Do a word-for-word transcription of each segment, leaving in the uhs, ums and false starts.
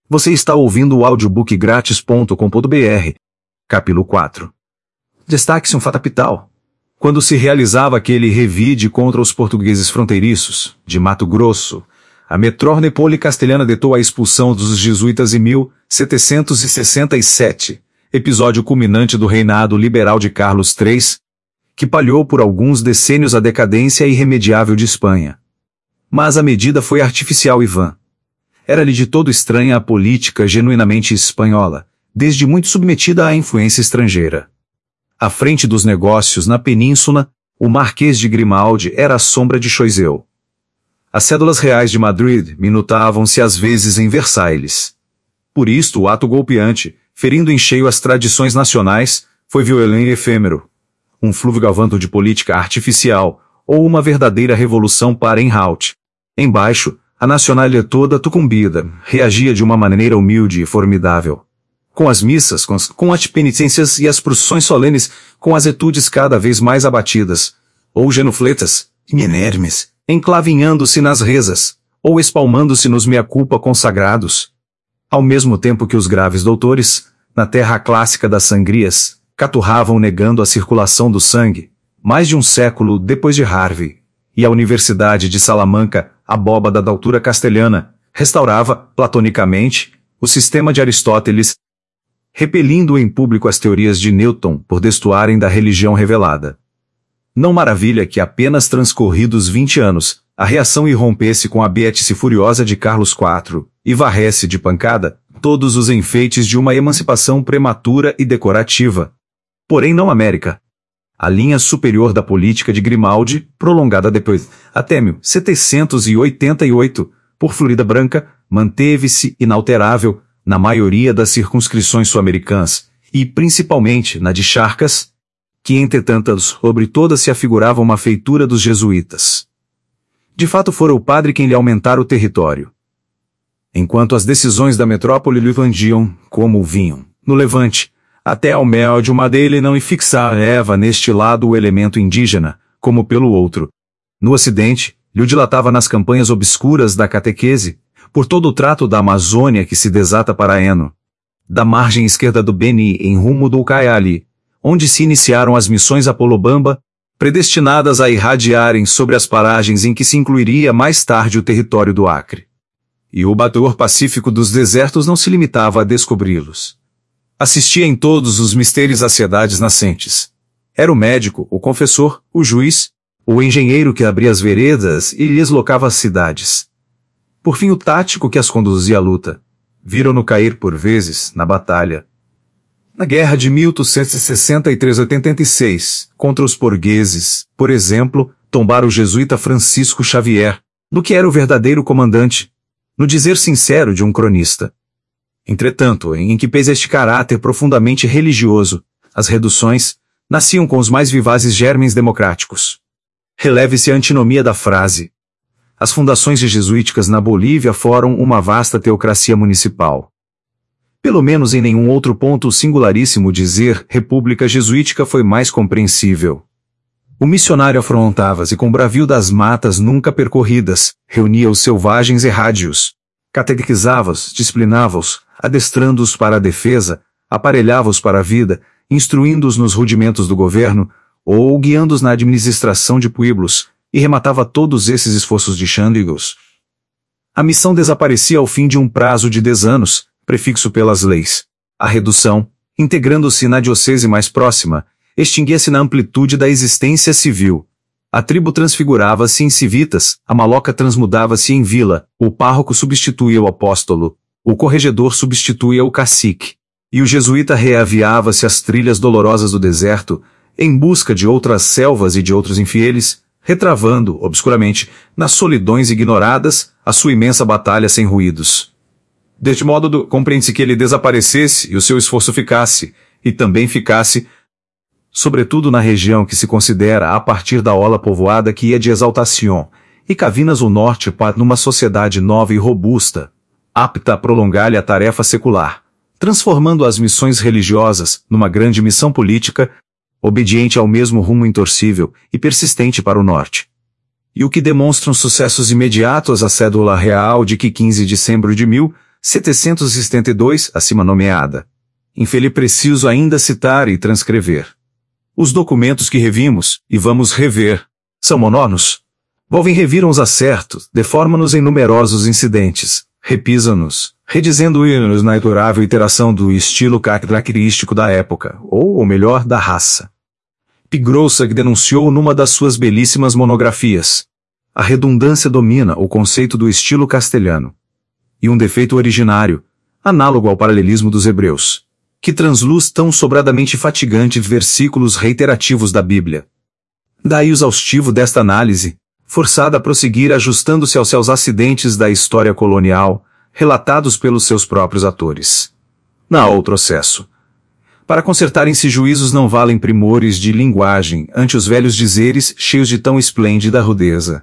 Você está ouvindo o audiobook grátis ponto com ponto br. Capítulo quatro. Destaque-se um fato capital. Quando se realizava aquele revide contra os portugueses fronteiriços, de Mato Grosso, a metrópole castelhana detou a expulsão dos jesuítas em mil setecentos e sessenta e sete, episódio culminante do reinado liberal de Carlos três, que palhou por alguns decênios a decadência irremediável de Espanha. Mas a medida foi artificial e vã. Era-lhe de todo estranha a política genuinamente espanhola, desde muito submetida à influência estrangeira. À frente dos negócios na península, o Marquês de Grimaldi era a sombra de Choiseul. As cédulas reais de Madrid minutavam-se às vezes em Versailles. Por isto o ato golpeante, ferindo em cheio as tradições nacionais, foi violento e efêmero. Um flúvio galvando de política artificial, ou uma verdadeira revolução para Enraut. Embaixo, a nacionalidade toda tucumbida reagia de uma maneira humilde e formidável. Com as missas, com as, com as penitências e as procissões solenes, com as etudes cada vez mais abatidas, ou genufletas, inermes, enclavinhando-se nas rezas, ou espalmando-se nos mea-culpa consagrados. Ao mesmo tempo que os graves doutores, na terra clássica das sangrias, caturravam negando a circulação do sangue, mais de um século depois de Harvey, e a Universidade de Salamanca, abóbada da altura castelhana, restaurava, platonicamente, o sistema de Aristóteles, repelindo em público as teorias de Newton por destoarem da religião revelada. Não maravilha que apenas transcorridos vinte anos, a reação irrompesse com a beatice furiosa de Carlos quatro, e varresse de pancada todos os enfeites de uma emancipação prematura e decorativa. Porém não América. A linha superior da política de Grimaldi, prolongada depois, até mil setecentos e oitenta e oito, por Florida Branca, manteve-se inalterável na maioria das circunscrições sul-americanas, e principalmente na de Charcas, que entretanto sobre todas se afigurava uma feitura dos jesuítas. De fato fora o padre quem lhe aumentara o território. Enquanto as decisões da metrópole lhe vandiam, como vinham, no Levante, até ao mel de uma dele não e fixava neste lado o elemento indígena, como pelo outro. No Ocidente, lhe o dilatava nas campanhas obscuras da catequese, por todo o trato da Amazônia que se desata para Eno, da margem esquerda do Beni em rumo do Ucayali, onde se iniciaram as missões Apolobamba, predestinadas a irradiarem sobre as paragens em que se incluiria mais tarde o território do Acre. E o bator pacífico dos desertos não se limitava a descobri-los. Assistia em todos os mistérios às cidades nascentes. Era o médico, o confessor, o juiz, o engenheiro que abria as veredas e lhes locava as cidades. Por fim o tático que as conduzia à luta. Viram-no cair por vezes, na batalha. Na guerra de mil oitocentos e sessenta e três a oitenta e seis, contra os portugueses, por exemplo, tombara o jesuíta Francisco Xavier, do que era o verdadeiro comandante, no dizer sincero de um cronista. Entretanto, em que pese este caráter profundamente religioso, as reduções nasciam com os mais vivazes germens democráticos. Releve-se a antinomia da frase. As fundações jesuíticas na Bolívia foram uma vasta teocracia municipal. Pelo menos em nenhum outro ponto o singularíssimo dizer república jesuítica foi mais compreensível. O missionário afrontava-se com o bravio das matas nunca percorridas, reunia os selvagens errádios, catequizava-os, disciplinava-os, adestrando-os para a defesa, aparelhava-os para a vida, instruindo-os nos rudimentos do governo, ou guiando-os na administração de pueblos, e rematava todos esses esforços de Xandigos. A missão desaparecia ao fim de um prazo de dez anos, prefixo pelas leis. A redução, integrando-se na diocese mais próxima, extinguia-se na amplitude da existência civil. A tribo transfigurava-se em civitas, a maloca transmudava-se em vila, o párroco substituía o apóstolo, o corregedor substituía o cacique, e o jesuíta reaviava-se às trilhas dolorosas do deserto, em busca de outras selvas e de outros infieles, retravando, obscuramente, nas solidões ignoradas, a sua imensa batalha sem ruídos. Deste modo, compreende-se que ele desaparecesse e o seu esforço ficasse, e também ficasse, sobretudo na região que se considera a partir da ola povoada que ia de Exaltación, e Cavinas o Norte para numa sociedade nova e robusta, apta a prolongar-lhe a tarefa secular, transformando as missões religiosas numa grande missão política, obediente ao mesmo rumo intorcível e persistente para o norte. E o que demonstram sucessos imediatos a cédula real de que quinze de dezembro de mil setecentos e setenta e dois, acima nomeada. Infeliz preciso ainda citar e transcrever. Os documentos que revimos, e vamos rever, são monótonos. Volvem revir uns acertos, deformam-nos em numerosos incidentes, repisam-nos, redizendo-nos na inerável iteração do estilo característico da época, ou, ou melhor, da raça. Pigrossag denunciou numa das suas belíssimas monografias: a redundância domina o conceito do estilo castelhano. E um defeito originário, análogo ao paralelismo dos hebreus, que transluz tão sobradamente fatigante versículos reiterativos da Bíblia. Daí o exaustivo desta análise, forçada a prosseguir ajustando-se aos seus acidentes da história colonial, relatados pelos seus próprios atores. Não há outro processo. Para consertarem-se juízos não valem primores de linguagem ante os velhos dizeres cheios de tão esplêndida rudeza.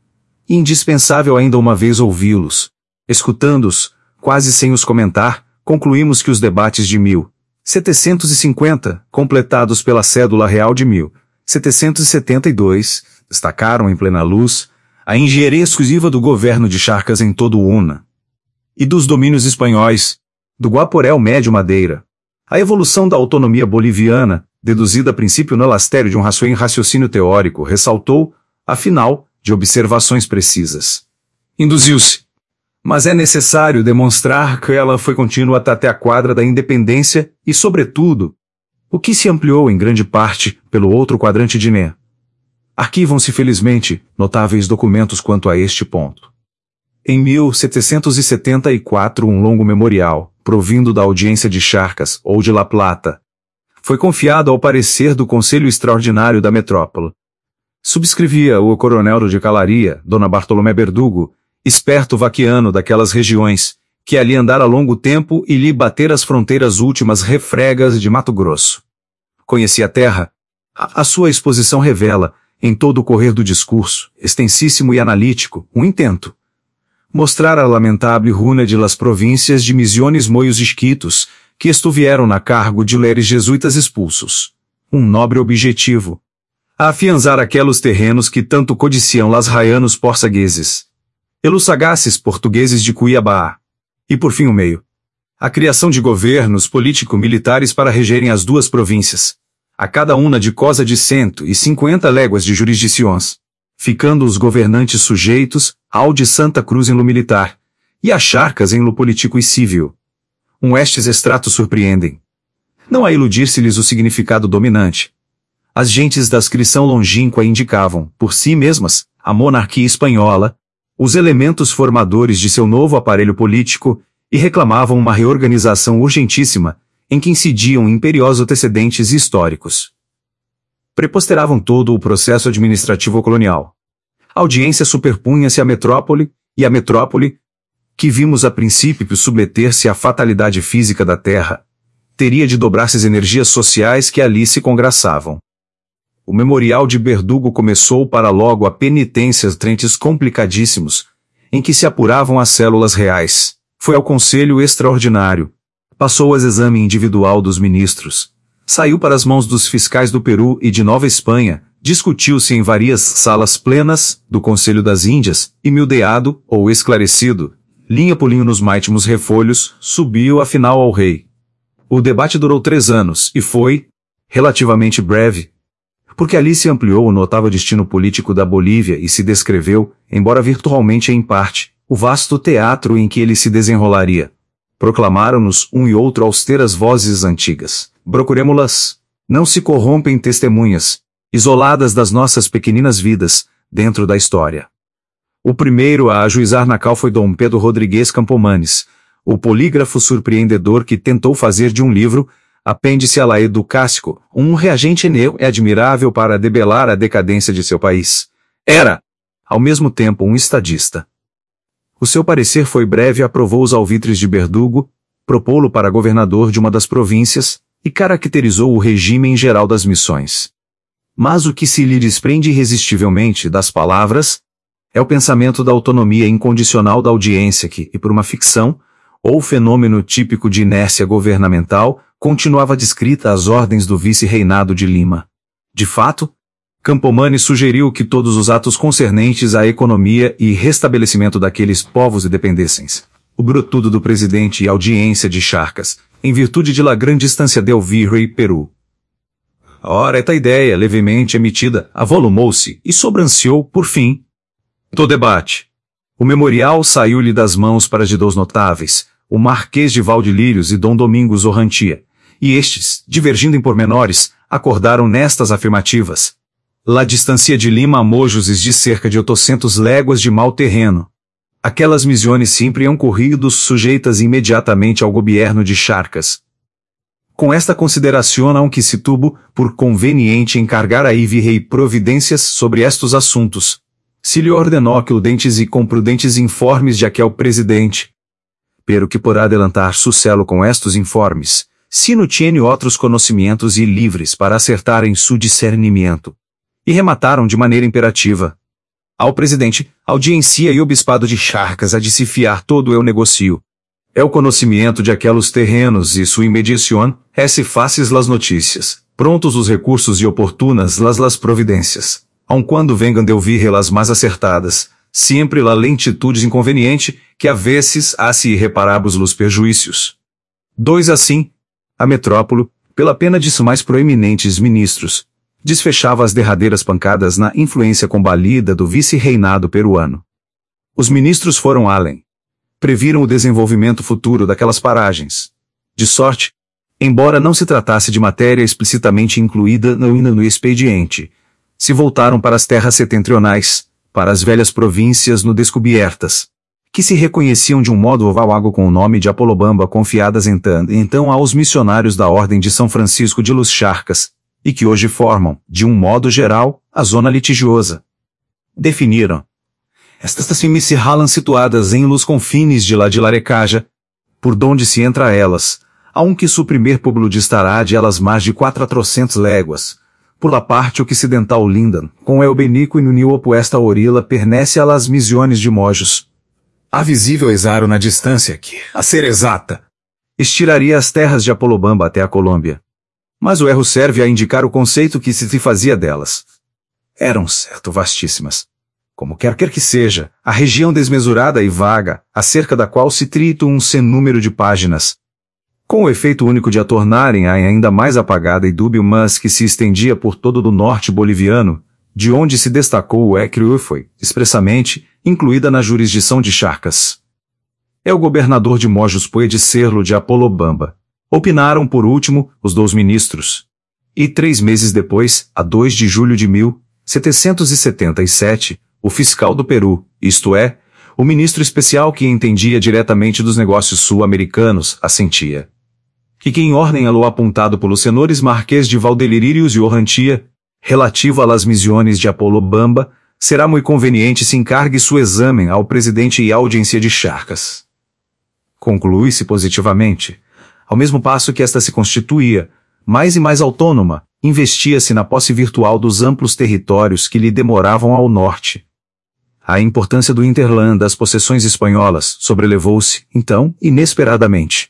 E indispensável ainda uma vez ouvi-los. Escutando-os, quase sem os comentar, concluímos que os debates de mil setecentos e cinquenta, completados pela cédula real de mil setecentos e setenta e dois, destacaram em plena luz a engenharia exclusiva do governo de Charcas em todo o Una e dos domínios espanhóis, do Guaporé ao Médio Madeira, a evolução da autonomia boliviana, deduzida a princípio no elastério de um raciocínio teórico, ressaltou, afinal, de observações precisas. Induziu-se. Mas é necessário demonstrar que ela foi contínua até a quadra da independência e, sobretudo, o que se ampliou em grande parte pelo outro quadrante de Né. Arquivam-se felizmente notáveis documentos quanto a este ponto. Em mil setecentos e setenta e quatro um longo memorial, provindo da audiência de Charcas ou de La Plata, foi confiado ao parecer do Conselho Extraordinário da Metrópole. Subscrevia o coronel de Calaria, Dona Bartolomé Berdugo, esperto vaquiano daquelas regiões, que ali andara longo tempo e lhe bater as fronteiras últimas refregas de Mato Grosso. Conhecia a terra. A, a sua exposição revela, em todo o correr do discurso, extensíssimo e analítico, um intento. Mostrar a lamentável runa de las províncias de Misiones Moios Isquitos, que estuvieram na cargo de leres jesuítas expulsos. Um nobre objetivo. A afiançar aqueles terrenos que tanto codiciam las raianos portugueses. E los sagaces portugueses de Cuiabá. E por fim o meio. A criação de governos político-militares para regerem as duas províncias, a cada uma de cosa de cento e cinquenta léguas de jurisdições, ficando os governantes sujeitos ao de Santa Cruz em lo militar, e a Charcas em lo político e civil. Um estes extratos surpreendem. Não a iludir-se-lhes o significado dominante. As gentes da ascrição longínqua indicavam, por si mesmas, a monarquia espanhola, os elementos formadores de seu novo aparelho político, e reclamavam uma reorganização urgentíssima, em que incidiam imperiosos antecedentes históricos. Preposteravam todo o processo administrativo colonial. A audiência superpunha-se à metrópole, e a metrópole, que vimos a princípio submeter-se à fatalidade física da terra, teria de dobrar-se as energias sociais que ali se congraçavam. O memorial de Berdugo começou para logo a penitências trentes complicadíssimos, em que se apuravam as células reais. Foi ao Conselho Extraordinário. Passou ao exame individual dos ministros. Saiu para as mãos dos fiscais do Peru e de Nova Espanha. Discutiu-se em várias salas plenas do Conselho das Índias, e mildeado, ou esclarecido, linha por linha nos máximos refolhos, subiu afinal ao rei. O debate durou três anos, e foi relativamente breve, porque ali se ampliou o notável destino político da Bolívia e se descreveu, embora virtualmente em parte, o vasto teatro em que ele se desenrolaria. Proclamaram-nos um e outro austeras vozes antigas. Procuremo-las. Não se corrompem testemunhas, isoladas das nossas pequeninas vidas, dentro da história. O primeiro a ajuizar na cal foi Dom Pedro Rodrigues Campomanes, o polígrafo surpreendedor que tentou fazer de um livro, apêndice à lei do Cássico, um reagente neo e admirável para debelar a decadência de seu país. Era, ao mesmo tempo, um estadista. O seu parecer foi breve e aprovou os alvitres de Berdugo, propô-lo para governador de uma das províncias, e caracterizou o regime em geral das missões. Mas o que se lhe desprende irresistivelmente das palavras é o pensamento da autonomia incondicional da audiência que, e por uma ficção, ou fenômeno típico de inércia governamental, continuava descrita às ordens do vice-reinado de Lima. De fato, Campomanes sugeriu que todos os atos concernentes à economia e restabelecimento daqueles povos e dependências, o brotudo do presidente e audiência de Charcas, em virtude de la grande distância del Virrey Peru. Ora, esta ideia, levemente emitida, avolumou-se e sobranceou, por fim, do debate. O memorial saiu-lhe das mãos para de dois notáveis, o Marquês de Valdilírios e Dom Domingos Orrantia, e estes, divergindo em pormenores, acordaram nestas afirmativas. La distancia de Lima a Mojos es de cerca de oitocentas léguas de mau terreno. Aquelas missões sempre iam corridos sujeitas imediatamente ao governo de Charcas. Com esta consideração que se tuvo por conveniente encargar a Virrey providências sobre estes assuntos, se lhe ordenou prudentes e com prudentes informes de aquel presidente. Pero que por adelantar su celo com estes informes, se não tiene outros conhecimentos e livres para acertar em su discernimento. E remataram de maneira imperativa. Ao presidente, audiencia e o bispado de Charcas a de se fiar todo eu negocio. É o conhecimento de aqueles terrenos e sua imediação, é se faces las notícias, prontos os recursos e oportunas las las providências, aun quando vengan de ouvir las mais acertadas, sempre la lentitude inconveniente, que a vezes hace irreparáveis los perjuícios. Dois assim, a metrópole, pela pena de seus mais proeminentes ministros, desfechava as derradeiras pancadas na influência combalida do vice-reinado peruano. Os ministros foram além. Previram o desenvolvimento futuro daquelas paragens. De sorte, embora não se tratasse de matéria explicitamente incluída no, no expediente, se voltaram para as terras setentrionais, para as velhas províncias no descobertas, que se reconheciam de um modo vago com o nome de Apolobamba confiadas então, então aos missionários da Ordem de São Francisco de Los Charcas, e que hoje formam, de um modo geral, a zona litigiosa. Definiram. Estas cimes se ralam situadas em los confines de la de Larecaja, por donde se entra a elas, aunque su primeiro pueblo distará de elas mais de quatrocentas léguas, por la parte occidental lindan, com el Benico e no opuesta orilla pernece a las misiones de Mojos. A visível exaro na distância que, a ser exata, estiraria as terras de Apolobamba até a Colômbia. Mas o erro serve a indicar o conceito que se fazia delas. Eram, certo, vastíssimas. Como quer quer que seja, a região desmesurada e vaga, acerca da qual se trita um sem número de páginas, com o efeito único de a tornarem ainda mais apagada e dúbio, mas que se estendia por todo o norte boliviano, de onde se destacou o Ecrio foi, expressamente, incluída na jurisdição de Charcas. É o governador de Mojos pode ser-lo de Apolobamba. Opinaram, por último, os dois ministros. E três meses depois, a dois de julho de mil setecentos e setenta e sete, o fiscal do Peru, isto é, o ministro especial que entendia diretamente dos negócios sul-americanos, assentia. Que que em ordem a lo apontado pelos senhores Marquês de Valdilírios e Orrantia, relativo a las missões de Apolobamba, será muito conveniente se encargue su exame ao presidente e audiência de Charcas. Conclui-se positivamente. Ao mesmo passo que esta se constituía, mais e mais autônoma, investia-se na posse virtual dos amplos territórios que lhe demoravam ao norte. A importância do interland das possessões espanholas sobrelevou-se, então, inesperadamente.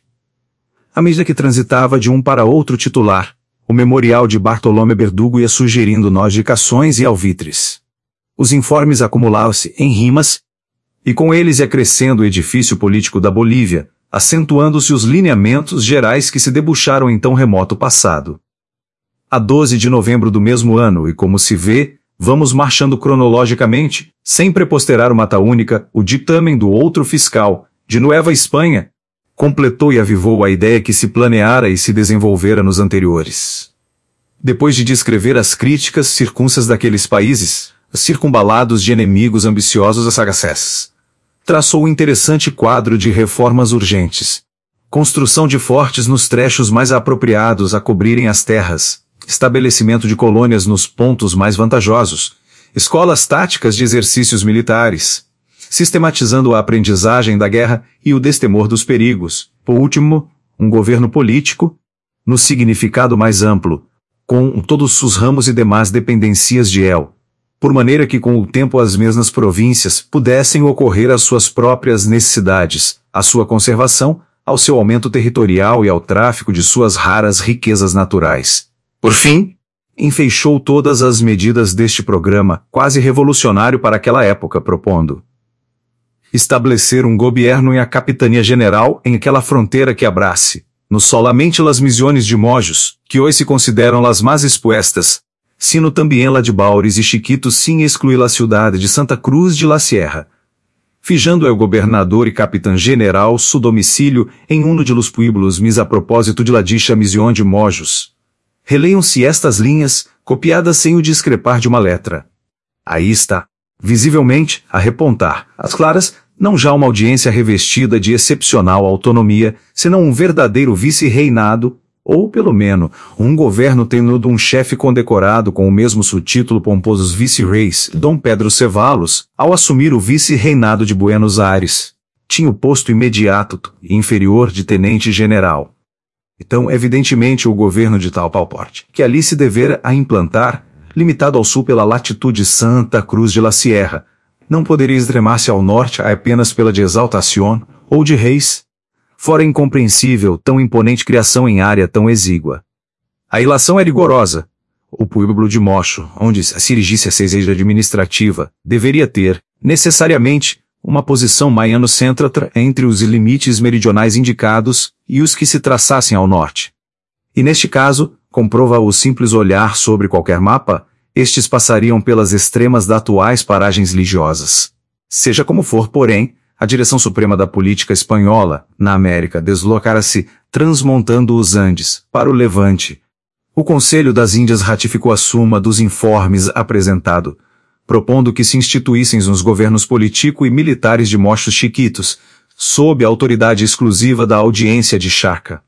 À medida que transitava de um para outro titular, o memorial de Bartolomé Berdugo ia sugerindo nós indicações e alvitres. Os informes acumulavam-se em rimas, e com eles ia crescendo o edifício político da Bolívia, acentuando-se os lineamentos gerais que se debuxaram em tão remoto passado. A doze de novembro do mesmo ano, e como se vê, vamos marchando cronologicamente, sem preposterar uma ata única, o ditame do outro fiscal, de Nueva Espanha, completou e avivou a ideia que se planeara e se desenvolvera nos anteriores. Depois de descrever as críticas circunstâncias daqueles países, circunvalados de inimigos ambiciosos a sagaces, traçou um interessante quadro de reformas urgentes. Construção de fortes nos trechos mais apropriados a cobrirem as terras, estabelecimento de colônias nos pontos mais vantajosos, escolas táticas de exercícios militares, sistematizando a aprendizagem da guerra e o destemor dos perigos. Por último, um governo político, no significado mais amplo, com todos os ramos e demais dependências de El, por maneira que com o tempo as mesmas províncias pudessem ocorrer às suas próprias necessidades, à sua conservação, ao seu aumento territorial e ao tráfico de suas raras riquezas naturais. Por fim, enfeixou todas as medidas deste programa, quase revolucionário para aquela época, propondo estabelecer um governo e a capitania general em aquela fronteira que abrace, não solamente las misiones de Mojos, que hoje se consideram las mais expuestas, sino também la de Baures e Chiquitos sem excluir la ciudad de Santa Cruz de la Sierra. Fijando el governador e capitão general su domicílio em um de los pueblos mis a propósito de la dicha misión de Mojos. Releiam-se estas linhas, copiadas sem o discrepar de uma letra. Aí está, visivelmente, a repontar, às claras, não já uma audiência revestida de excepcional autonomia, senão um verdadeiro vice-reinado, ou, pelo menos, um governo tendo um chefe condecorado com o mesmo subtítulo pomposo os vice-reis, Dom Pedro Ceballos, ao assumir o vice-reinado de Buenos Aires. Tinha o posto imediato e inferior de tenente-general. Então, evidentemente, o governo de tal porte, que ali se devera a implantar, limitado ao sul pela latitude Santa Cruz de la Sierra, não poderia extremar-se ao norte apenas pela de Exaltación, ou de Reis. Fora incompreensível tão imponente criação em área tão exígua. A ilação é rigorosa. O pueblo de Mocho, onde se erigisse a sede administrativa, deveria ter, necessariamente, uma posição maiano-cêntrata entre os limites meridionais indicados e os que se traçassem ao norte. E neste caso, comprova o simples olhar sobre qualquer mapa, estes passariam pelas extremas das atuais paragens religiosas. Seja como for, porém, a direção suprema da política espanhola, na América, deslocara-se, transmontando os Andes, para o Levante. O Conselho das Índias ratificou a suma dos informes apresentado, propondo que se instituíssem os governos político e militares de Mochos Chiquitos, sob a autoridade exclusiva da audiência de Charca.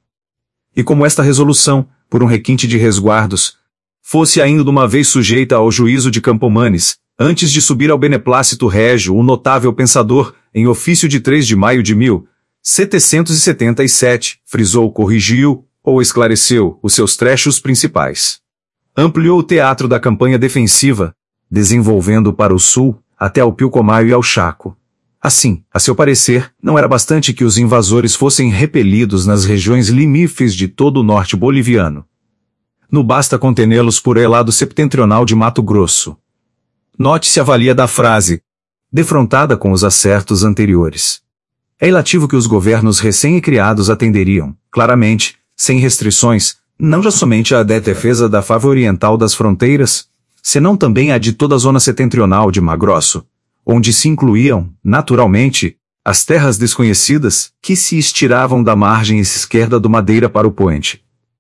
E como esta resolução, por um requinte de resguardos, fosse ainda de uma vez sujeita ao juízo de Campomanes, antes de subir ao beneplácito régio o notável pensador, em ofício de três de maio de mil setecentos e setenta e sete, frisou, corrigiu, ou esclareceu, os seus trechos principais. Ampliou o teatro da campanha defensiva, desenvolvendo para o sul, até ao Pilcomayo e ao Chaco. Assim, a seu parecer, não era bastante que os invasores fossem repelidos nas regiões limífes de todo o norte boliviano. Não basta contê-los por el lado septentrional de Mato Grosso. Note-se a valia da frase, defrontada com os acertos anteriores. É ilativo que os governos recém-criados atenderiam, claramente, sem restrições, não já somente a defesa da faixa oriental das fronteiras, senão também a de toda a zona setentrional de Mato Grosso, onde se incluíam, naturalmente, as terras desconhecidas que se estiravam da margem esquerda do Madeira para o poente.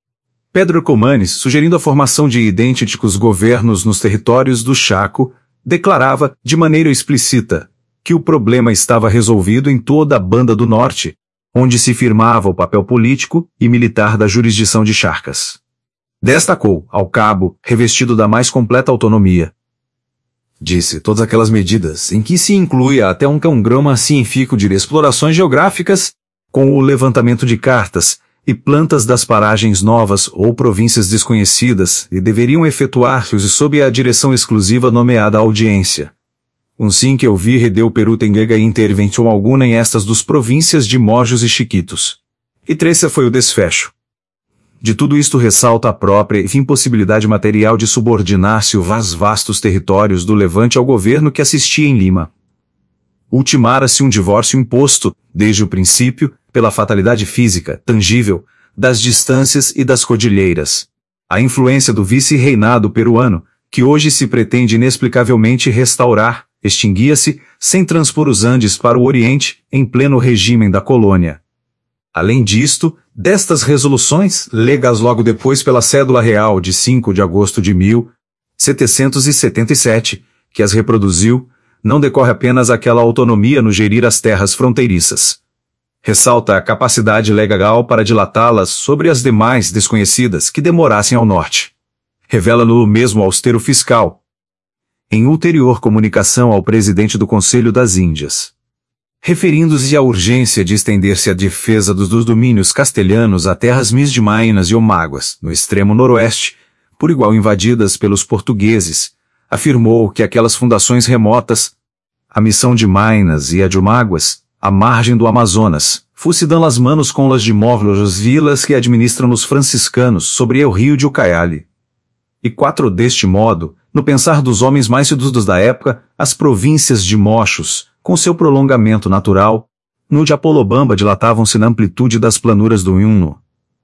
Pedro Comanes, sugerindo a formação de idênticos governos nos territórios do Chaco, declarava, de maneira explícita, que o problema estava resolvido em toda a banda do norte, onde se firmava o papel político e militar da jurisdição de Charcas. Destacou, ao cabo, revestido da mais completa autonomia. Disse, todas aquelas medidas, em que se inclui até um programa científico de explorações geográficas, com o levantamento de cartas, e plantas das paragens novas ou províncias desconhecidas e deveriam efetuar-se sob a direção exclusiva nomeada audiência. Um sim que eu vi redeu perutengega e intervenção alguma em estas dos províncias de Mojos e Chiquitos. E três foi o desfecho. De tudo isto ressalta a própria impossibilidade material de subordinar-se os vastos territórios do Levante ao governo que assistia em Lima. Ultimara-se um divórcio imposto, desde o princípio, pela fatalidade física, tangível, das distâncias e das cordilheiras. A influência do vice-reinado peruano, que hoje se pretende inexplicavelmente restaurar, extinguia-se, sem transpor os Andes para o Oriente, em pleno regime da colônia. Além disto, destas resoluções, legas logo depois pela Cédula Real de cinco de agosto de mil setecentos e setenta e sete, que as reproduziu, não decorre apenas aquela autonomia no gerir as terras fronteiriças. Ressalta a capacidade legal para dilatá-las sobre as demais desconhecidas que demorassem ao norte. Revela-no mesmo austero fiscal, em ulterior comunicação ao presidente do Conselho das Índias. Referindo-se à urgência de estender-se a defesa dos, dos domínios castelhanos a terras misdimainas e omáguas, no extremo noroeste, por igual invadidas pelos portugueses, afirmou que aquelas fundações remotas, a missão de Minas e a de Omáguas, à margem do Amazonas, fosse dando as manos com las de móveis vilas que administram os franciscanos sobre o rio de Ucayali. E quatro deste modo, no pensar dos homens mais seduzidos da época, as províncias de Mochos, com seu prolongamento natural, no de Apolobamba dilatavam-se na amplitude das planuras do Yunno,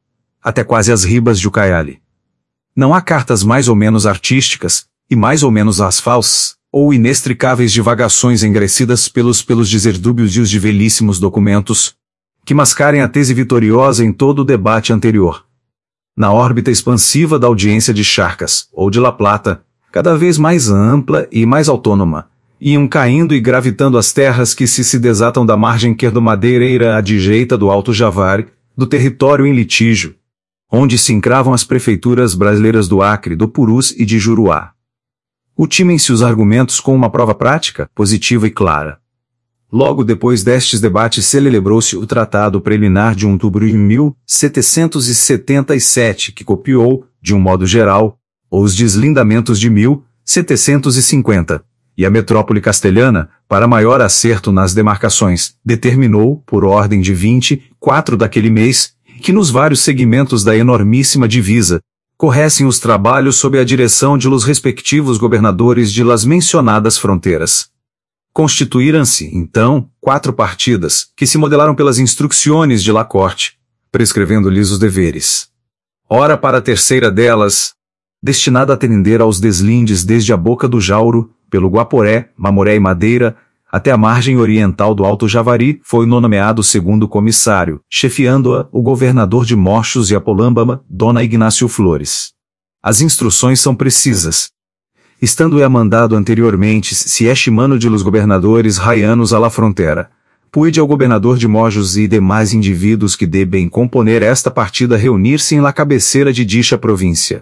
até quase as ribas de Ucayali. Não há cartas mais ou menos artísticas, e mais ou menos asfalsas, ou inextricáveis divagações engrecidas pelos pelos dúbios e os de velhíssimos documentos, que mascarem a tese vitoriosa em todo o debate anterior. Na órbita expansiva da audiência de Charcas, ou de La Plata, cada vez mais ampla e mais autônoma, iam caindo e gravitando as terras que se se desatam da margem querdo-madeireira à direita do Alto Javari, do território em litígio, onde se encravam as prefeituras brasileiras do Acre, do Purus e de Juruá. Ultimem-se os argumentos com uma prova prática, positiva e clara. Logo depois destes debates celebrou-se o Tratado Preliminar de outubro de mil setecentos e setenta e sete, que copiou, de um modo geral, os deslindamentos de mil setecentos e cinquenta, e a metrópole castelhana, para maior acerto nas demarcações, determinou, por ordem de vinte e quatro daquele mês, que nos vários segmentos da enormíssima divisa, corressem os trabalhos sob a direção de los respectivos governadores de las mencionadas fronteiras. Constituíram-se, então, quatro partidas, que se modelaram pelas instruções de La Corte, prescrevendo-lhes os deveres. Ora, para a terceira delas, destinada a atender aos deslindes desde a boca do Jauro, pelo Guaporé, Mamoré e Madeira, até a margem oriental do Alto Javari, foi nomeado segundo comissário, chefiando-a o governador de Mochos e Apolâmbama, Dona Ignácio Flores. As instruções são precisas. Estando-é mandado anteriormente, se é chimano de los governadores raianos à la frontera, puide ao governador de Mojos e demais indivíduos que devem componer esta partida reunir-se em la cabeceira de dicha província.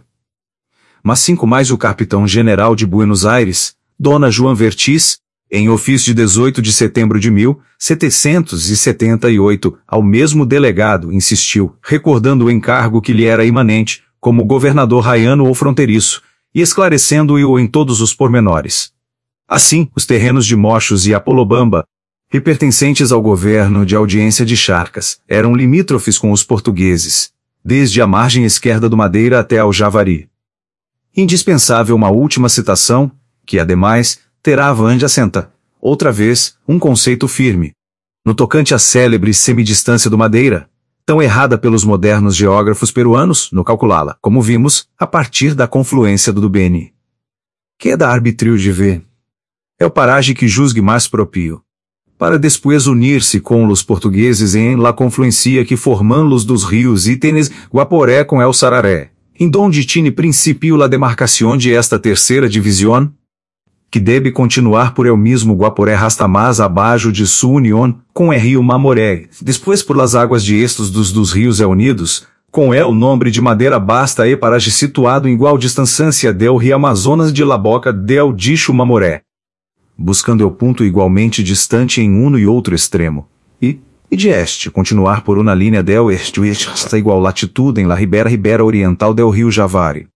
Mas cinco mais o capitão-general de Buenos Aires, Dona Joan Vertiz, em ofício de dezoito de setembro de mil setecentos e setenta e oito, ao mesmo delegado insistiu, recordando o encargo que lhe era imanente, como governador raiano ou fronteiriço, e esclarecendo-o em todos os pormenores. Assim, os terrenos de Mochos e Apolobamba, e pertencentes ao governo de audiência de Charcas, eram limítrofes com os portugueses, desde a margem esquerda do Madeira até ao Javari. Indispensável uma última citação, que, ademais, terá avante assenta, outra vez, um conceito firme. No tocante à célebre semidistância do Madeira, tão errada pelos modernos geógrafos peruanos, no calculá-la, como vimos, a partir da confluência do Beni. Que é da arbítrio de ver. É o paragem que julgue mais propício, para después unir-se com os portugueses em la confluência que formam-los dos rios Itenes, Guaporé com El Sararé, em donde tine principio la demarcação de esta terceira divisão, que deve continuar por el mismo Guaporé hasta mais abaixo de sua união com el rio Mamoré, depois por las águas de estos dos dos rios é unidos, com el nome de Madeira basta e paraje situado em igual distância del rio Amazonas de la boca del dicho Mamoré, buscando el ponto igualmente distante em um e outro extremo, e, e de este continuar por uma linha del este-oeste hasta igual latitude em la ribera ribera oriental del rio Javari.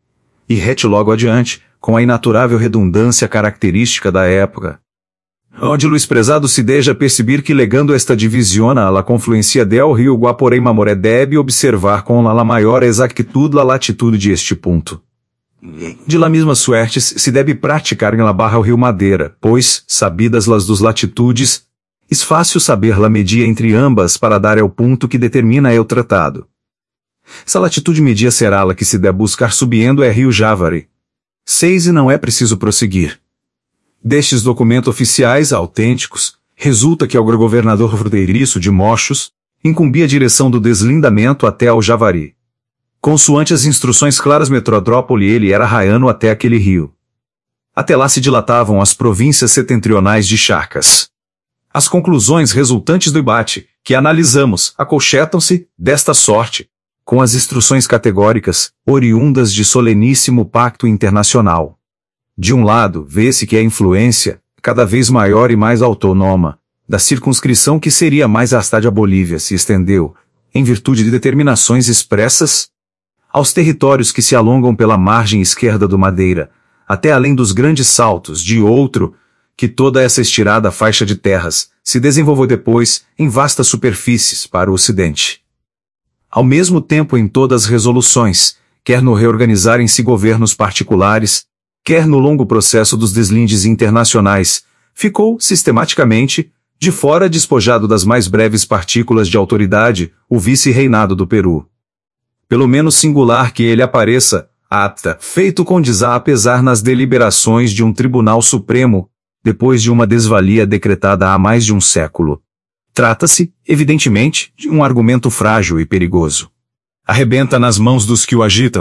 E rete logo adiante, com a inaturável redundância característica da época, onde Luís Prezado se deixa perceber que legando esta divisão à la confluência del rio Guaporé e Mamoré deve observar com la maior exactitude la latitude de este ponto. De la mesma suerte se deve praticar em la barra o rio Madeira, pois, sabidas las dos latitudes, é fácil saber la media entre ambas para dar ao ponto que determina el tratado. Essa latitude media será la que se deve buscar subindo é rio Javari. Seis e não é preciso prosseguir. Destes documentos oficiais autênticos, resulta que ao governador fronteiriço de Mochos, incumbia a direção do deslindamento até ao Javari. Consoante as instruções claras metrópole ele era raiano até aquele rio. Até lá se dilatavam as províncias setentrionais de Charcas. As conclusões resultantes do debate, que analisamos, acolchetam-se, desta sorte, com as instruções categóricas, oriundas de soleníssimo pacto internacional. De um lado, vê-se que a influência, cada vez maior e mais autônoma, da circunscrição que seria mais vasta a Bolívia se estendeu, em virtude de determinações expressas, aos territórios que se alongam pela margem esquerda do Madeira, até além dos grandes saltos de outro, que toda essa estirada faixa de terras se desenvolveu depois em vastas superfícies para o ocidente. Ao mesmo tempo em todas as resoluções, quer no reorganizarem-se governos particulares, quer no longo processo dos deslindes internacionais, ficou, sistematicamente, de fora, despojado das mais breves partículas de autoridade, o vice-reinado do Peru. Pelo menos singular que ele apareça, apta, feito com desapesar nas deliberações de um Tribunal Supremo, depois de uma desvalia decretada há mais de um século. Trata-se, evidentemente, de um argumento frágil e perigoso. Arrebenta nas mãos dos que o agitam,